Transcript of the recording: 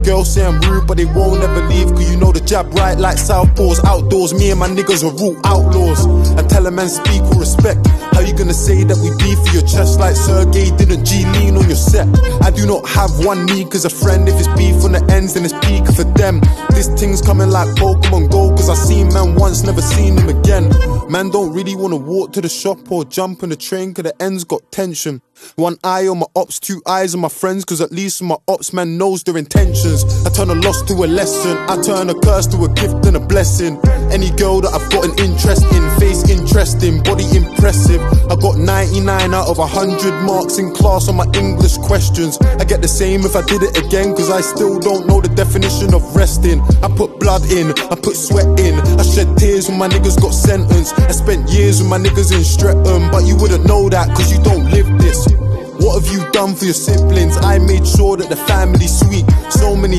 Girls say I'm rude, but they won't ever leave. Cause you know the jab right like southpaws. Outdoors, me and my niggas are root outlaws. I tell a man speak with respect. How you gonna say that we beef for your chest like Sergey didn't G-lean on your set? I do not have one me cause a friend. If it's beef on the ends, then it's peak for them. This thing's coming like Pokemon Go. Cause I seen man once, never seen him again. Man don't really wanna walk to the shop or jump on the train cause the ends got tension. One eye on my ops, two eyes on my friends. Cause at least my ops man knows their intentions. I turn a loss to a lesson. I turn a curse to a gift and a blessing. Any girl that I've got an interest in, face interesting, body impressive. I got 99 out of 100 marks in class on my English questions. I get the same if I did it again. Cause I still don't know the definition of resting. I put blood in, I put sweat in. I shed tears when my niggas got sentenced. I spent years with my niggas in Streatham. But you wouldn't know that cause you don't live this. What have you done for your siblings? I made sure that the family's sweet. So many